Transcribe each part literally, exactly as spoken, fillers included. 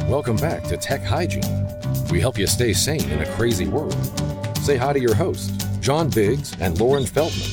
Welcome back to Tech Hygiene. We help you stay sane in a crazy world. Say hi to your hosts, John Biggs and Lauren Feldman.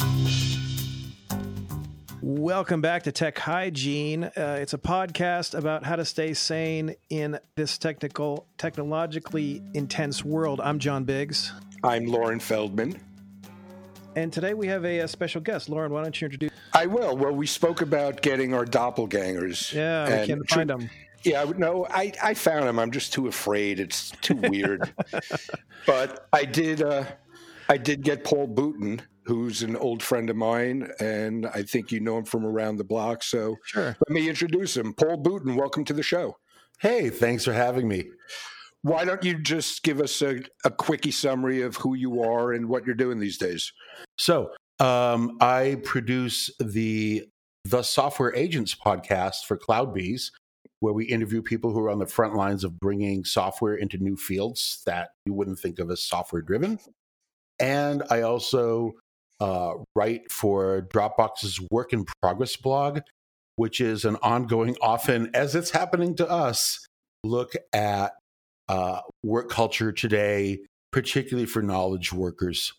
Welcome back to Tech Hygiene. Uh, it's a podcast about how to stay sane in this technical, technologically intense world. I'm John Biggs. I'm Lauren Feldman. And today we have a, a special guest. Lauren, why don't you introduce? I will. Well, we spoke about getting our doppelgangers. Yeah, we can't tr- find them. Yeah, no, I, I found them. I'm just too afraid. It's too weird. But I did uh, I did get Paul Booten, who's an old friend of mine, and I think you know him from around the block. So Sure. Let me introduce him. Paul Booten, welcome to the show. Hey, thanks for having me. Why don't you just give us a, a quickie summary of who you are and what you're doing these days? So um, I produce the The Software Agents podcast for CloudBees, where we interview people who are on the front lines of bringing software into new fields that you wouldn't think of as software driven. And I also uh, write for Dropbox's Work in Progress blog, which is an ongoing, often as it's happening to us, look at uh, work culture today, particularly for knowledge workers.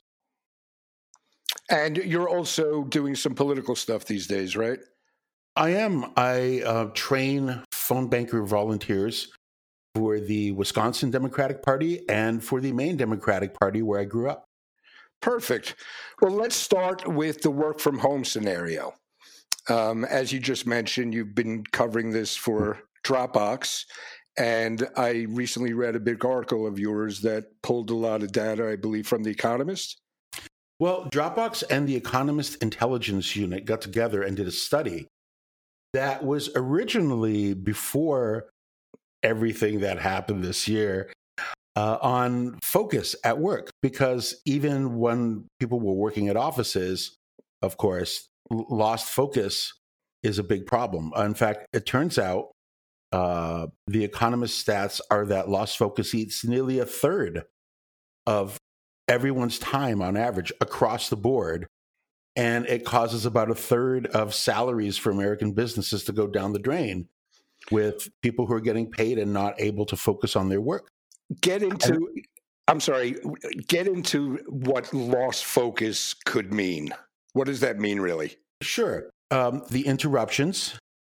And you're also doing some political stuff these days, right? I am. I uh, train phone banker volunteers for the Wisconsin Democratic Party and for the Maine Democratic Party, where I grew up. Perfect. Well, let's start with the work from home scenario. Um, as you just mentioned, you've been covering this for Dropbox, and I recently read a big article of yours that pulled a lot of data, I believe, from The Economist. Well, Dropbox and the Economist Intelligence Unit got together and did a study that was originally before everything that happened this year uh, on focus at work, because even when people were working at offices, of course, lost focus is a big problem. In fact, it turns out uh, the Economist stats are that lost focus eats nearly a third of everyone's time on average across the board. And it causes about a third of salaries for American businesses to go down the drain with people who are getting paid and not able to focus on their work. Get into, and, I'm sorry, get into what lost focus could mean. What does that mean, really? Sure. Um, the interruptions,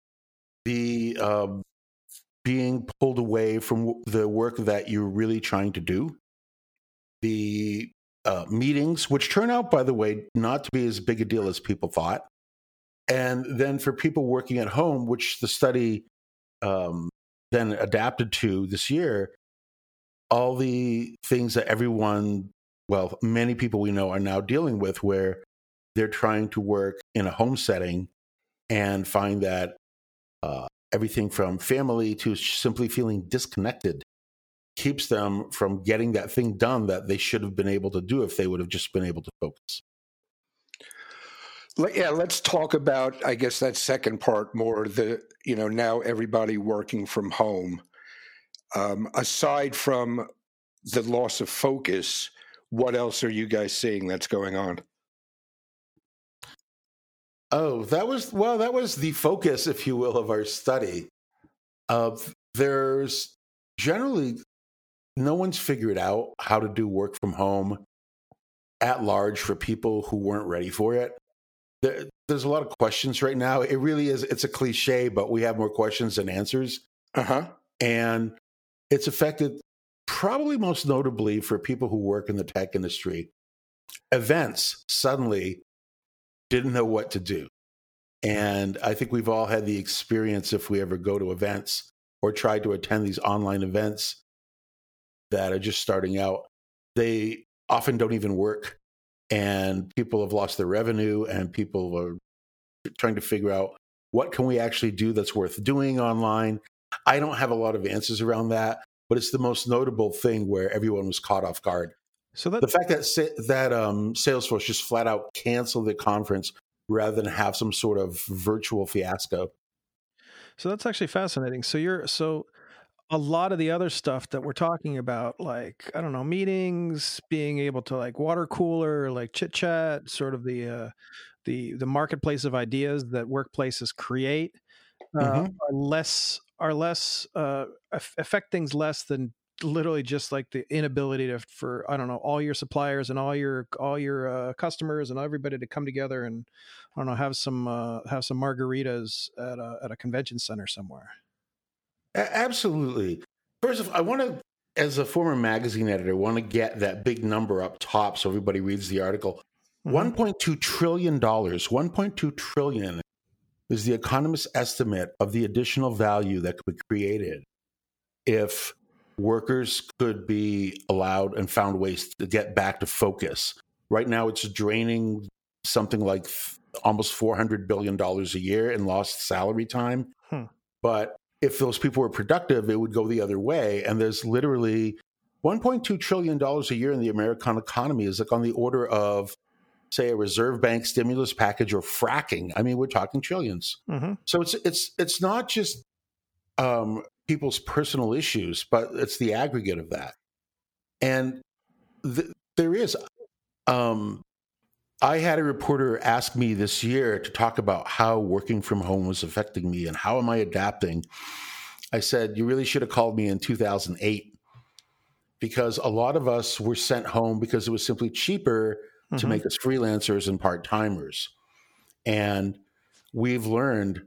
the uh, being pulled away from the work that you're really trying to do, the Uh, meetings, which turn out, by the way, not to be as big a deal as people thought. And then for people working at home, which the study um, then adapted to this year, all the things that everyone, well, many people we know are now dealing with, where they're trying to work in a home setting and find that uh, everything from family to simply feeling disconnected keeps them from getting that thing done that they should have been able to do if they would have just been able to focus. Yeah, let's talk about, I guess, that second part more, the, you know, now everybody working from home. Um, aside from the loss of focus, what else are you guys seeing that's going on? Oh, that was, well, that was the focus, if you will, of our study. Uh, there's generally no one's figured out how to do work from home at large for people who weren't ready for it. There, there's a lot of questions right now. It really is, it's a cliche, but we have more questions than answers. Uh-huh. And it's affected probably most notably for people who work in the tech industry. Events suddenly didn't know what to do. And I think we've all had the experience, if we ever go to events or try to attend these online events that are just starting out, they often don't even work, and people have lost their revenue, and people are trying to figure out what can we actually do that's worth doing online. I don't have a lot of answers around that, but it's the most notable thing where everyone was caught off guard. So that, the fact that that um, Salesforce just flat out canceled the conference rather than have some sort of virtual fiasco. So that's actually fascinating. So you're so. A lot of the other stuff that we're talking about, like, I don't know, meetings, being able to like water cooler, like chit chat, sort of the, uh, the, the marketplace of ideas that workplaces create uh, mm-hmm. are less are less uh, affect things less than literally just like the inability to for I don't know all your suppliers and all your all your uh, customers and everybody to come together and I don't know have some uh, have some margaritas at a at a convention center somewhere. Absolutely. First of all, I want to, as a former magazine editor, want to get that big number up top so everybody reads the article. Mm-hmm. one point two trillion dollars, one point two trillion dollars is the economist's estimate of the additional value that could be created if workers could be allowed and found ways to get back to focus. Right now, it's draining something like almost four hundred billion dollars a year in lost salary time. Hmm. But if those people were productive, it would go the other way. And there's literally one point two trillion dollars a year in the American economy is like on the order of, say, a reserve bank stimulus package or fracking. I mean, we're talking trillions. Mm-hmm. So it's it's it's not just um, people's personal issues, but it's the aggregate of that. And th- there is. Um, I had a reporter ask me this year to talk about how working from home was affecting me and how am I adapting. I said, you really should have called me in two thousand eight because a lot of us were sent home because it was simply cheaper mm-hmm. to make us freelancers and part-timers. And we've learned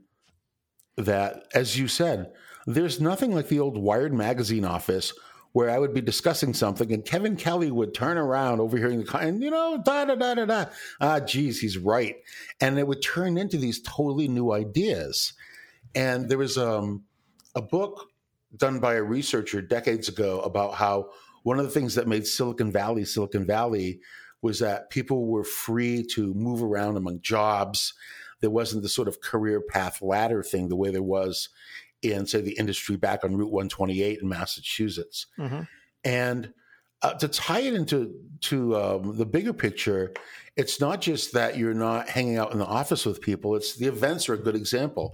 that, as you said, there's nothing like the old Wired magazine office where I would be discussing something and Kevin Kelly would turn around overhearing the, and you know, da, da, da, da, da. Ah, geez, he's right. And it would turn into these totally new ideas. And there was um, a book done by a researcher decades ago about how one of the things that made Silicon Valley, Silicon Valley was that people were free to move around among jobs. There wasn't the sort of career path ladder thing the way there was in, say, the industry back on Route one twenty-eight in Massachusetts. Mm-hmm. And uh, to tie it into to um, the bigger picture, it's not just that you're not hanging out in the office with people. It's the events are a good example.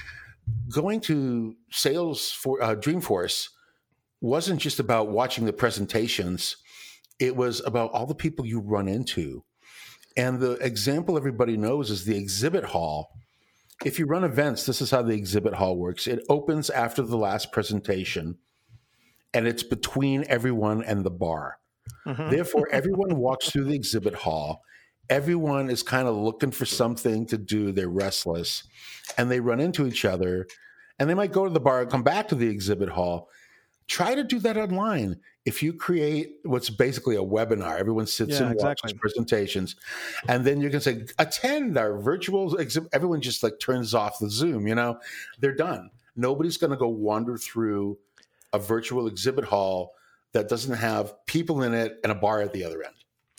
Going to sales for uh, Dreamforce wasn't just about watching the presentations. It was about all the people you run into. And the example everybody knows is the exhibit hall. If you run events, this is how the exhibit hall works. It opens after the last presentation, and it's between everyone and the bar. Mm-hmm. Therefore, everyone walks through the exhibit hall. Everyone is kind of looking for something to do. They're restless, and they run into each other, and they might go to the bar and come back to the exhibit hall. Try to do that online. If you create what's basically a webinar, everyone sits yeah, and exactly. watches presentations, and then you can say, attend our virtual exhibit. Everyone just like turns off the Zoom, you know, they're done. Nobody's going to go wander through a virtual exhibit hall that doesn't have people in it and a bar at the other end.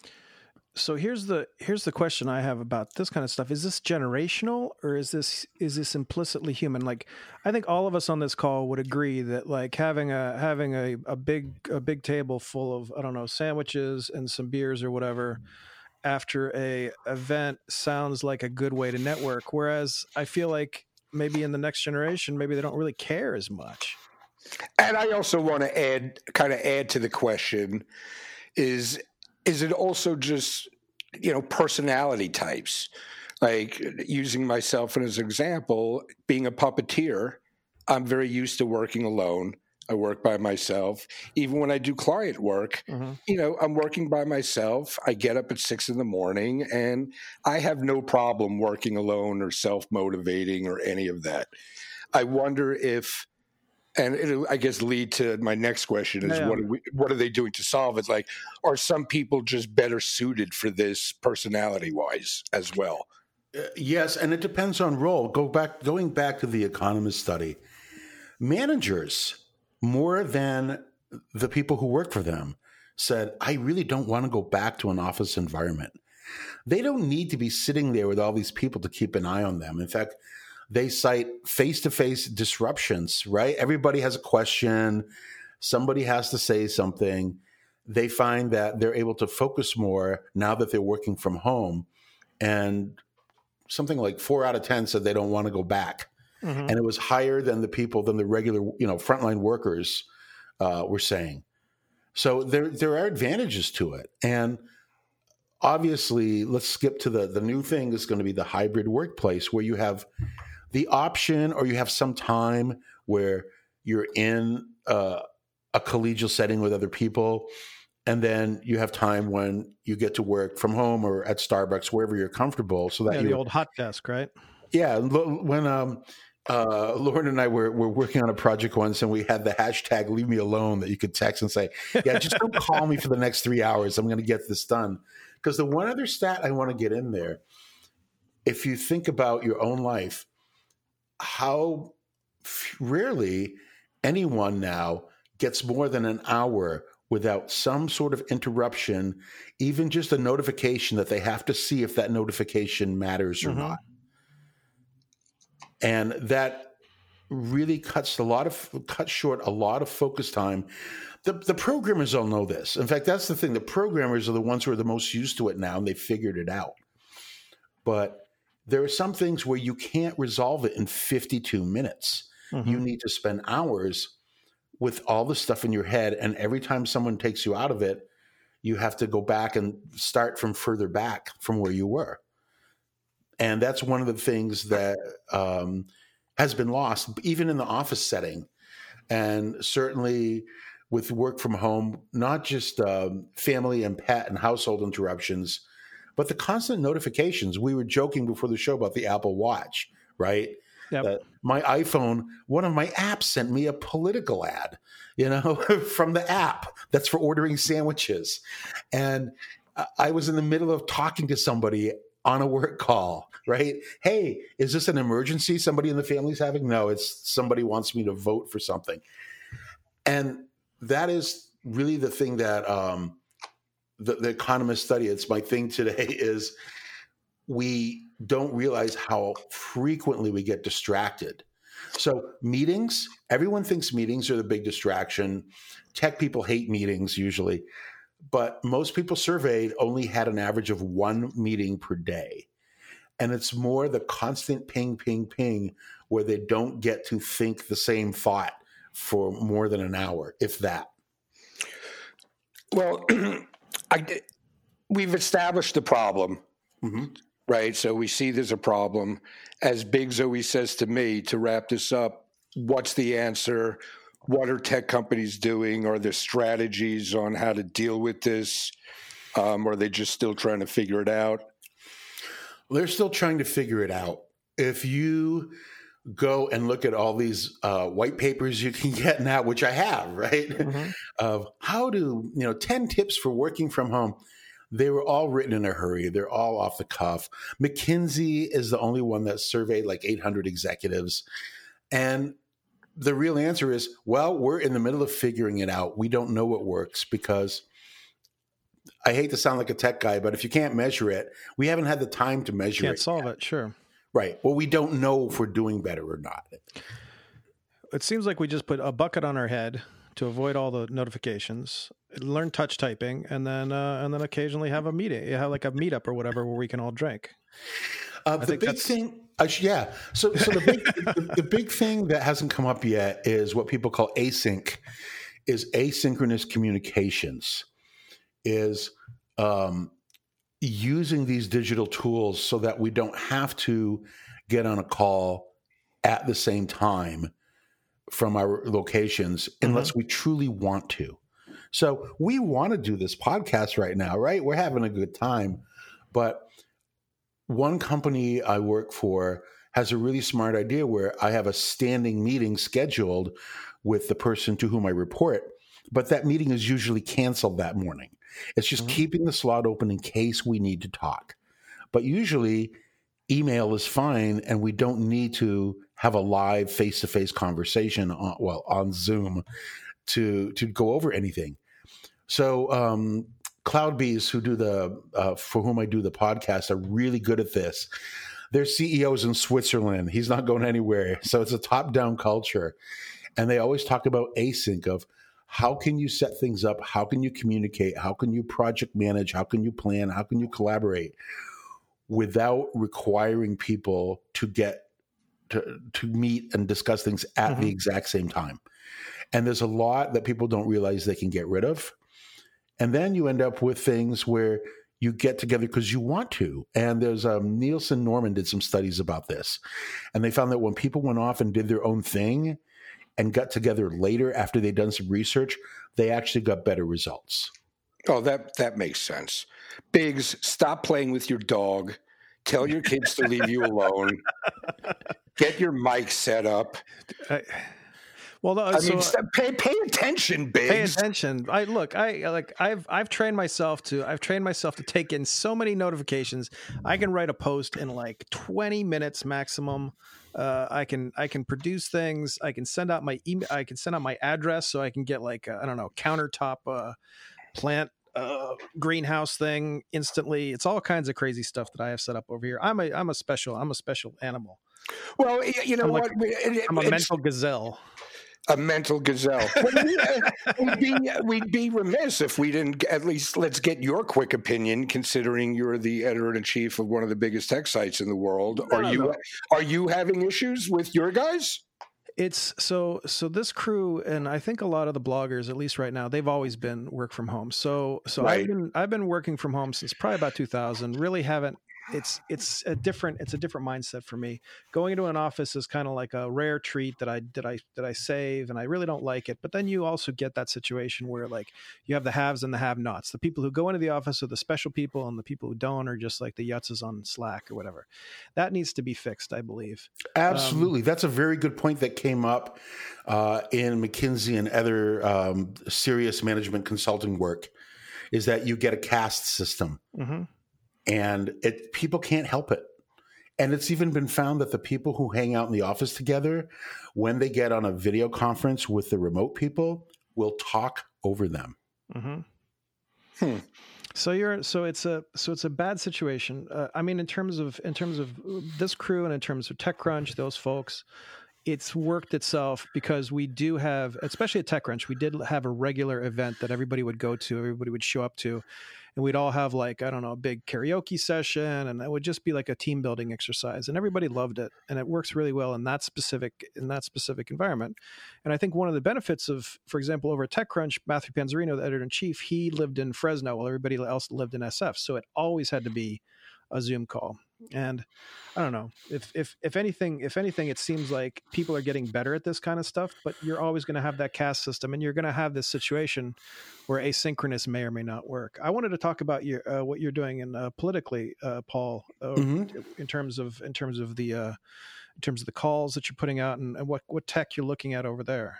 So here's the here's the question I have about this kind of stuff. Is this generational or is this is this implicitly human? Like, I think all of us on this call would agree that like having a having a, a big a big table full of I don't know sandwiches and some beers or whatever after a event sounds like a good way to network. Whereas I feel like maybe in the next generation, maybe they don't really care as much. And I also want to add, kind of add to the question is. Is it also just, you know, personality types? Like using myself as an example, being a puppeteer, I'm very used to working alone. I work by myself. Even when I do client work, mm-hmm. you know, I'm working by myself. I get up at six in the morning and I have no problem working alone or self-motivating or any of that. I wonder if, and it'll, I guess, lead to my next question is yeah. what are we, what are they doing to solve it? Like, are some people just better suited for this personality-wise as well? Uh, yes, and it depends on role. Go back, going back to the Economist study, managers more than the people who work for them said, "I really don't want to go back to an office environment." They don't need to be sitting there with all these people to keep an eye on them. In fact, they cite face-to-face disruptions, right? Everybody has a question. Somebody has to say something. They find that they're able to focus more now that they're working from home. And something like four out of ten said they don't want to go back. Mm-hmm. And it was higher than the people, than the regular, you know, frontline workers uh, were saying. So there, there are advantages to it. And obviously, let's skip to the, the new thing is going to be the hybrid workplace where you have the option or you have some time where you're in uh, a collegial setting with other people, and then you have time when you get to work from home or at Starbucks, wherever you're comfortable, so that yeah, you the old hot desk, right? Yeah, when um, uh, Lauren and I were, were working on a project once, and we had the hashtag "Leave Me Alone" that you could text and say, "Yeah, just don't call me for the next three hours. I'm going to get this done." Because the one other stat I want to get in there, if you think about your own life, how rarely anyone now gets more than an hour without some sort of interruption, even just a notification that they have to see if that notification matters or mm-hmm. not. And that really cuts a lot of cuts short a lot of focus time. The, the programmers all know this. In fact, that's the thing. The programmers are the ones who are the most used to it now, and they figured it out. But there are some things where you can't resolve it in fifty-two minutes. Mm-hmm. You need to spend hours with all the stuff in your head, and every time someone takes you out of it, you have to go back and start from further back from where you were. And that's one of the things that um, has been lost, even in the office setting. And certainly with work from home, not just um, family and pet and household interruptions, but the constant notifications. We were joking before the show about the Apple Watch, right? Yep. Uh, my iPhone, one of my apps sent me a political ad, you know, from the app that's for ordering sandwiches. And I was in the middle of talking to somebody on a work call, right? Hey, is this an emergency somebody in the family's having? No, it's somebody wants me to vote for something. And that is really the thing that um, the, the economists study. It's my thing today is we don't realize how frequently we get distracted. So meetings, everyone thinks meetings are the big distraction. Tech people hate meetings usually. But most people surveyed only had an average of one meeting per day. And it's more the constant ping, ping, ping, where they don't get to think the same thought for more than an hour, if that. Well, I, we've established the problem, mm-hmm. right? So we see there's a problem. As Biggs always says to me, to wrap this up, what's the answer? What are tech companies doing? Are there strategies on how to deal with this? Um, or are they just still trying to figure it out? They're still trying to figure it out. If you go and look at all these uh, white papers you can get now, which I have, right? Mm-hmm. Of how to, you know, ten tips for working from home. They were all written in a hurry. They're all off the cuff. McKinsey is the only one that surveyed like eight hundred executives. And the real answer is, well, we're in the middle of figuring it out. We don't know what works because I hate to sound like a tech guy, but if you can't measure it, we haven't had the time to measure can't it. Can't solve yet. it, sure. Right. Well, we don't know if we're doing better or not. It seems like we just put a bucket on our head to avoid all the notifications, learn touch typing, and then uh, and then occasionally have a meeting, have like a meetup or whatever where we can all drink. Uh, the big thing, uh, yeah. So, so the big, the, the big thing that hasn't come up yet is what people call async, is asynchronous communications, is um, using these digital tools so that we don't have to get on a call at the same time from our locations unless mm-hmm. we truly want to. So we want to do this podcast right now, right? We're having a good time, but one company I work for has a really smart idea where I have a standing meeting scheduled with the person to whom I report, but that meeting is usually canceled that morning. It's just mm-hmm. keeping the slot open in case we need to talk. But usually email is fine, and we don't need to have a live face-to-face conversation on, well, on Zoom to, to go over anything. So, um, CloudBees, who do the uh, for whom I do the podcast, are really good at this. Their C E O's in Switzerland. He's not going anywhere. So it's a top-down culture. And they always talk about async of how can you set things up? How can you communicate? How can you project manage? How can you plan? How can you collaborate without requiring people to get to, to meet and discuss things at mm-hmm. the exact same time? And there's a lot that people don't realize they can get rid of. And then you end up with things where you get together because you want to. And there's um, Nielsen Norman did some studies about this. And they found that when people went off and did their own thing, and got together later after they'd done some research, they actually got better results. Oh, that that makes sense. Biggs, stop playing with your dog. Tell your kids to leave you alone. Get your mic set up. I, well, no, I so, mean, stop, pay pay attention, Biggs. Pay attention. I look. I like. I've I've trained myself to. I've trained myself to take in so many notifications. I can write a post in like twenty minutes maximum. Uh, I can I can produce things. I can send out my email. I can send out my address so I can get like I don't know countertop uh, plant uh, greenhouse thing instantly. It's all kinds of crazy stuff that I have set up over here. I'm a I'm a special I'm a special animal. Well, you know I'm what? Like, it, I'm a mental gazelle. A mental gazelle. we'd, be, we'd be remiss if we didn't at least let's get your quick opinion, considering you're the editor-in-chief of one of the biggest tech sites in the world. No, are no, you no. are you having issues with your guys? It's so so this crew, and I think a lot of the bloggers, at least right now, they've always been work from home. So so Right. I've been I've been working from home since probably about two thousand. Really haven't. It's it's a different it's a different mindset for me. Going into an office is kind of like a rare treat that I that I that I save, and I really don't like it. But then you also get that situation where like you have the haves and the have-nots. The people who go into the office are the special people, and the people who don't are just like the yutzes on Slack or whatever. That needs to be fixed, I believe. Absolutely. Um, That's a very good point that came up uh, in McKinsey and other um, serious management consulting work, is that you get a caste system. Mm-hmm. And it people can't help it. And it's even been found that the people who hang out in the office together, when they get on a video conference with the remote people, will talk over them. Mm-hmm. Hmm. So you're so it's a so it's a bad situation. Uh, I mean, in terms of in terms of this crew and in terms of TechCrunch, those folks, it's worked itself because we do have, especially at TechCrunch, we did have a regular event that everybody would go to, everybody would show up to. And we'd all have like, I don't know, a big karaoke session, and it would just be like a team building exercise, and everybody loved it. And it works really well in that specific, in that specific environment. And I think one of the benefits of, for example, over at TechCrunch, Matthew Panzarino, the editor in chief, he lived in Fresno while everybody else lived in S F. So it always had to be a Zoom call. And I don't know if, if, if anything, if anything, it seems like people are getting better at this kind of stuff, but you're always going to have that caste system, and you're going to have this situation where asynchronous may or may not work. I wanted to talk about your, uh, what you're doing in uh, politically, uh, Paul, uh, mm-hmm. in terms of, in terms of the, uh, in terms of the calls that you're putting out, and, and what, what tech you're looking at over there.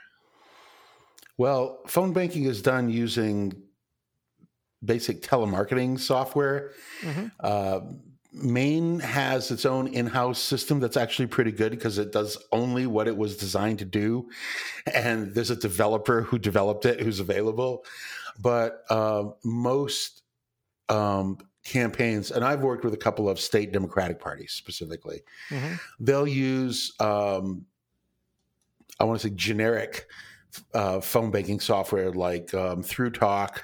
Well, phone banking is done using basic telemarketing software. Mm-hmm. Uh, Maine has its own in-house system that's actually pretty good because it does only what it was designed to do. And there's a developer who developed it who's available. But uh, most um, campaigns, and I've worked with a couple of state Democratic parties specifically, mm-hmm. they'll use, um, I want to say generic uh, phone banking software like um, ThruTalk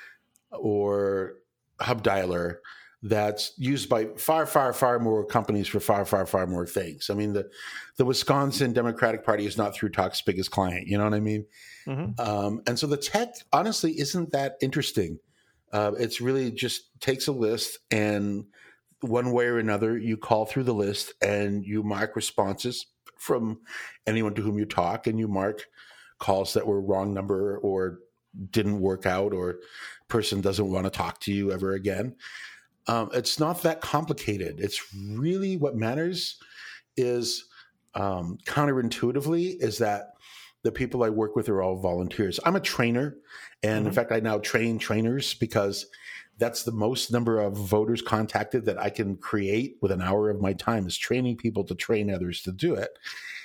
or Hub Dialer, that's used by far, far, far more companies for far, far, far more things. I mean, the, the Wisconsin Democratic Party is not ThruTalk's biggest client. You know what I mean? Mm-hmm. Um, and so the tech, honestly, isn't that interesting. Uh, it's really just takes a list, and one way or another, you call through the list and you mark responses from anyone to whom you talk, and you mark calls that were wrong number or didn't work out, or person doesn't want to talk to you ever again. Um, it's not that complicated. It's really what matters is um, counterintuitively is that the people I work with are all volunteers. I'm a trainer. And mm-hmm. in fact, I now train trainers because that's the most number of voters contacted that I can create with an hour of my time is training people to train others to do it.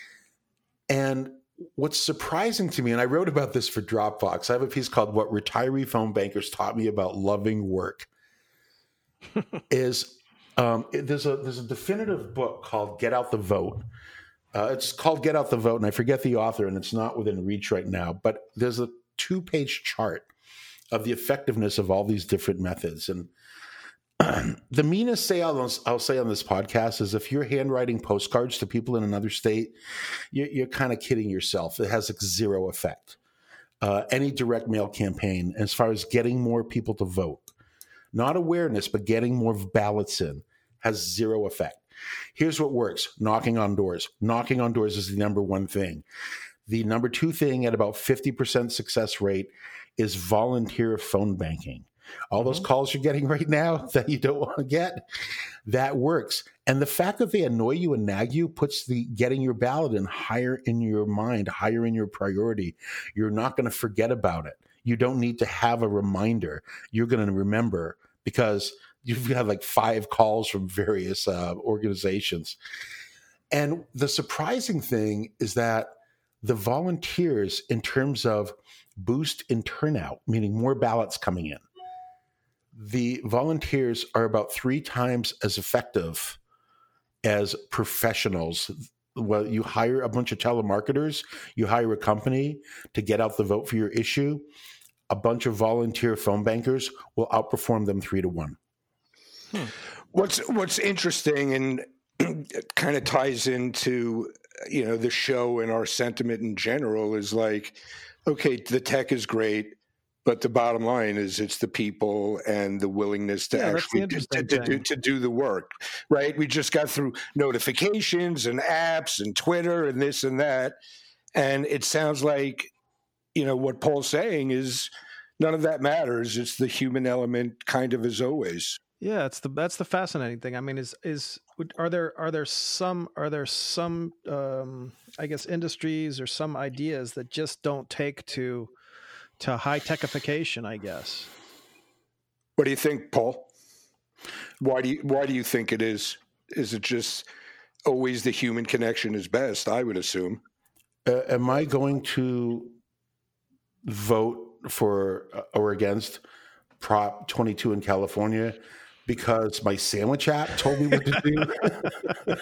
And what's surprising to me, and I wrote about this for Dropbox, I have a piece called What Retiree Phone Bankers Taught Me About Loving Work. is um, it, there's a there's a definitive book called Get Out the Vote. Uh, it's called Get Out the Vote, and I forget the author, and it's not within reach right now. But there's a two-page chart of the effectiveness of all these different methods. And the meanest say I'll, I'll say on this podcast is if you're handwriting postcards to people in another state, you're, you're kind of kidding yourself. It has like zero effect. Uh, any direct mail campaign, as far as getting more people to vote, not awareness, but getting more ballots in, has zero effect. Here's what works. Knocking on doors. Knocking on doors is the number one thing. The number two thing at about fifty percent success rate is volunteer phone banking. All mm-hmm. those calls you're getting right now that you don't want to get, that works. And the fact that they annoy you and nag you puts the getting your ballot in higher in your mind, higher in your priority. You're not going to forget about it. You don't need to have a reminder. You're going to remember because you've had like five calls from various uh, organizations. And the surprising thing is that the volunteers, in terms of boost in turnout, meaning more ballots coming in, the volunteers are about three times as effective as professionals. Well, you hire a bunch of telemarketers, you hire a company to get out the vote for your issue. A bunch of volunteer phone bankers will outperform them three to one. Hmm. What's what's interesting and it kind of ties into, you know, the show and our sentiment in general is like, okay, the tech is great, but the bottom line is it's the people and the willingness to yeah, actually to, to, to, do, to do the work, right? We just got through notifications and apps and Twitter and this and that. And it sounds like, you know, what Paul's saying is none of that matters. It's the human element kind of as always. Yeah, it's the that's the fascinating thing. I mean, is is are there are there some are there some um, I guess industries or some ideas that just don't take to to high techification, I guess. What do you think, Paul? Why do you why do you think it is? Is it just always the human connection is best? I would assume. Uh, am I going to vote for uh, or against Prop twenty-two in California because my sandwich app told me what to do,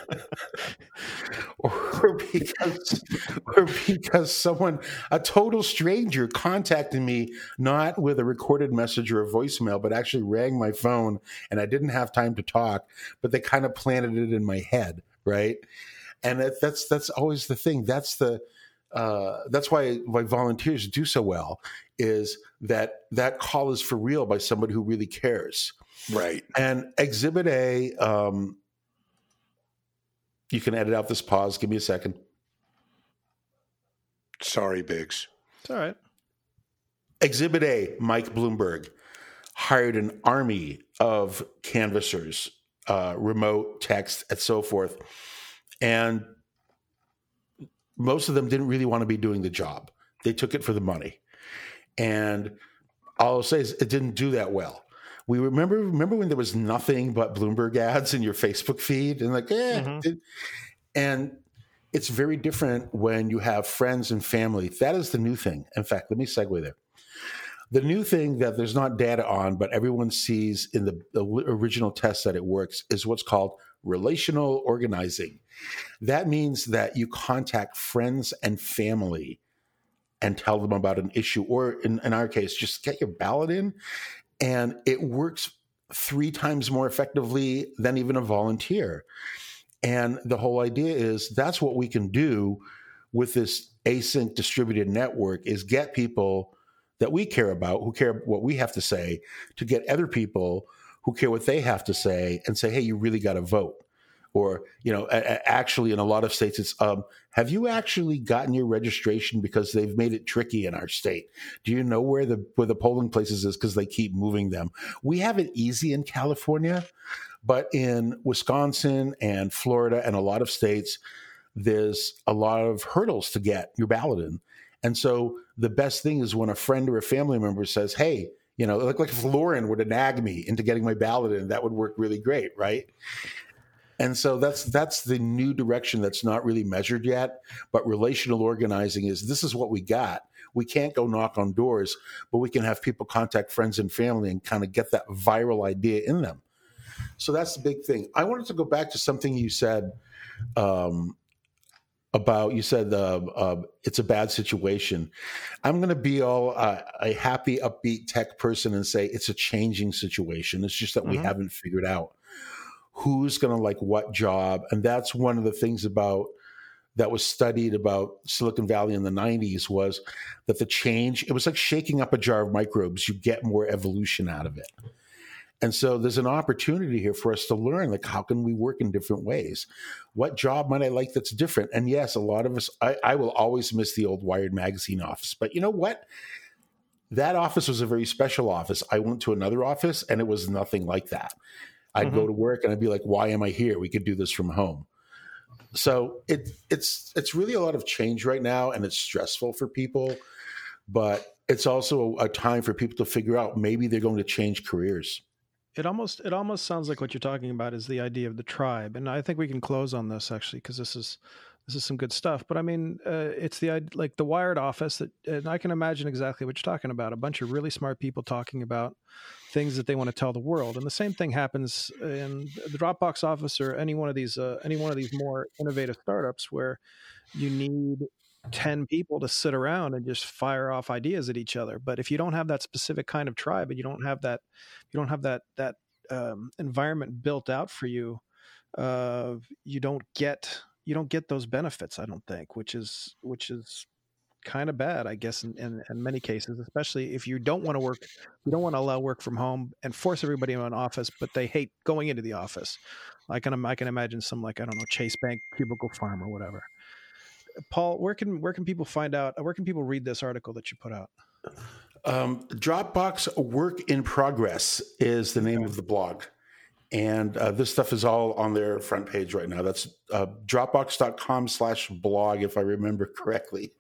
or because, or because someone, a total stranger, contacted me not with a recorded message or a voicemail, but actually rang my phone, and I didn't have time to talk, but they kind of planted it in my head, right? And that, that's that's always the thing. That's the uh, that's why why volunteers do so well. Is that that call is for real by somebody who really cares. Right. And Exhibit A, um, you can edit out this pause. Give me a second. Sorry, Biggs. It's all right. Exhibit A, Mike Bloomberg hired an army of canvassers, uh, remote, text, and so forth. And most of them didn't really want to be doing the job. They took it for the money. And all I'll say is it didn't do that well. We remember remember when there was nothing but Bloomberg ads in your Facebook feed and like, eh. Mm-hmm. And it's very different when you have friends and family. That is the new thing. In fact, let me segue there. The new thing that there's not data on, but everyone sees in the, the original test that it works is what's called relational organizing. That means that you contact friends and family and tell them about an issue, or in, in our case, just get your ballot in. And it works three times more effectively than even a volunteer. And the whole idea is that's what we can do with this async distributed network is get people that we care about, who care what we have to say, to get other people who care what they have to say and say, hey, you really got to vote. Or, you know, actually in a lot of states, it's, um, have you actually gotten your registration because they've made it tricky in our state? Do you know where the where the polling places is because they keep moving them? We have it easy in California, but in Wisconsin and Florida and a lot of states, there's a lot of hurdles to get your ballot in. And so the best thing is when a friend or a family member says, hey, you know, like, like if Lauren were to nag me into getting my ballot in, that would work really great, right? And so that's that's the new direction that's not really measured yet. But relational organizing is this is what we got. We can't go knock on doors, but we can have people contact friends and family and kind of get that viral idea in them. So that's the big thing. I wanted to go back to something you said um, about, you said uh, uh, it's a bad situation. I'm going to be all uh, a happy, upbeat tech person and say it's a changing situation. It's just that mm-hmm. we haven't figured out who's going to like what job. And that's one of the things about that was studied about Silicon Valley in the nineties was that the change, it was like shaking up a jar of microbes. You get more evolution out of it. And so there's an opportunity here for us to learn, like, how can we work in different ways? What job might I like that's different? And yes, a lot of us, I, I will always miss the old Wired magazine office. But you know what? That office was a very special office. I went to another office and it was nothing like that. I'd mm-hmm. go to work and I'd be like, why am I here? We could do this from home. So it, it's it's really a lot of change right now, and it's stressful for people. But it's also a time for people to figure out maybe they're going to change careers. It almost it almost sounds like what you're talking about is the idea of the tribe, and I think we can close on this actually, because this is this is some good stuff. But I mean, uh, it's the like the Wired office that, and I can imagine exactly what you're talking about. A bunch of really smart people talking about things that they want to tell the world, and the same thing happens in the Dropbox office or any one of these uh, any one of these more innovative startups where you need ten people to sit around and just fire off ideas at each other. But if you don't have that specific kind of tribe, and you don't have that, you don't have that, that um, environment built out for you, uh, you don't get, you don't get those benefits, I don't think, which is, which is kind of bad, I guess, in, in, in many cases, especially if you don't want to work, you don't want to allow work from home and force everybody in an office, but they hate going into the office. I can, I can imagine some, like, I don't know, Chase Bank cubicle farm or whatever. Paul, where can where can people find out? Where can people read this article that you put out? Um, Dropbox Work in Progress is the name okay. of the blog, and uh, this stuff is all on their front page right now. That's uh, dropbox dot com slash blog, if I remember correctly.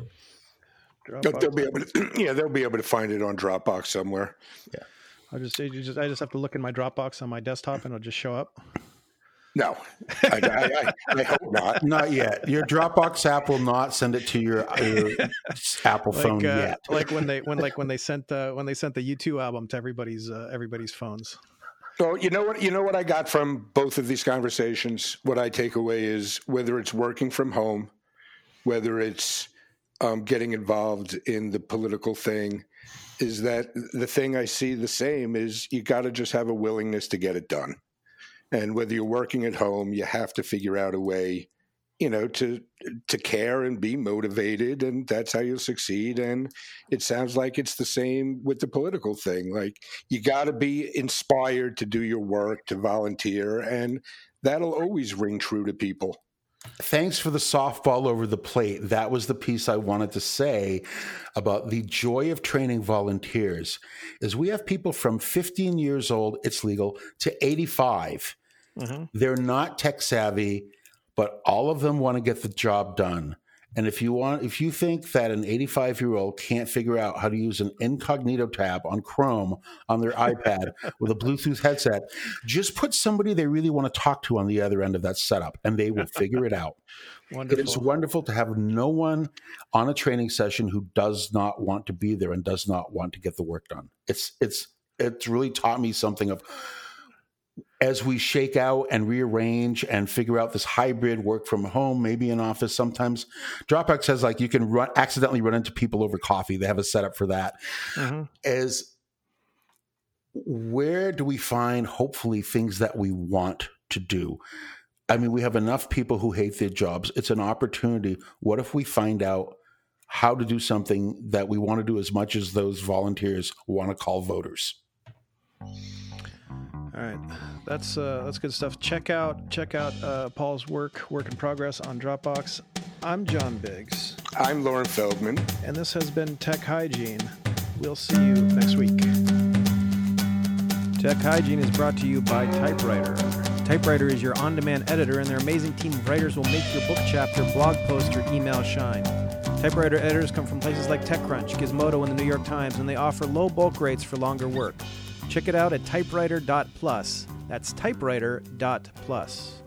Dropbox. They'll be able to, yeah, they'll be able to find it on Dropbox somewhere. Yeah, I just, you just I just have to look in my Dropbox on my desktop, and it'll just show up. No, I, I, I, I hope not. Not yet. Your Dropbox app will not send it to your, your Apple like, phone uh, yet. Like when they when like when they sent uh, when they sent the U two album to everybody's uh, everybody's phones. So you know what you know what I got from both of these conversations. What I take away is whether it's working from home, whether it's um, getting involved in the political thing, is that the thing I see the same is you got to just have a willingness to get it done. And whether you're working at home, you have to figure out a way, you know, to to care and be motivated, and that's how you'll succeed. And it sounds like it's the same with the political thing. Like, you got to be inspired to do your work, to volunteer, and that'll always ring true to people. Thanks for the softball over the plate. That was the piece I wanted to say about the joy of training volunteers. Is we have people from fifteen years old, it's legal, to eighty-five. Mm-hmm. They're not tech savvy, but all of them want to get the job done. And if you want, if you think that an eighty-five-year-old can't figure out how to use an incognito tab on Chrome on their iPad with a Bluetooth headset, just put somebody they really want to talk to on the other end of that setup, and they will figure it out. Wonderful. It is wonderful to have no one on a training session who does not want to be there and does not want to get the work done. It's it's it's really taught me something of, as we shake out and rearrange and figure out this hybrid work from home, maybe in office, sometimes Dropbox says, like, you can run, accidentally run into people over coffee. They have a setup for that. Mm-hmm. Is where do we find, hopefully, things that we want to do? I mean, we have enough people who hate their jobs. It's an opportunity. What if we find out how to do something that we want to do as much as those volunteers want to call voters? All right, that's uh, that's good stuff. Check out check out uh, Paul's work, work in progress on Dropbox. I'm John Biggs. I'm Lauren Feldman, and this has been Tech Hygiene. We'll see you next week. Tech Hygiene is brought to you by Typewriter. Typewriter is your on-demand editor, and their amazing team of writers will make your book chapter, blog post, or email shine. Typewriter editors come from places like TechCrunch, Gizmodo, and the New York Times, and they offer low bulk rates for longer work. Check it out at typewriter dot plus. That's typewriter dot plus.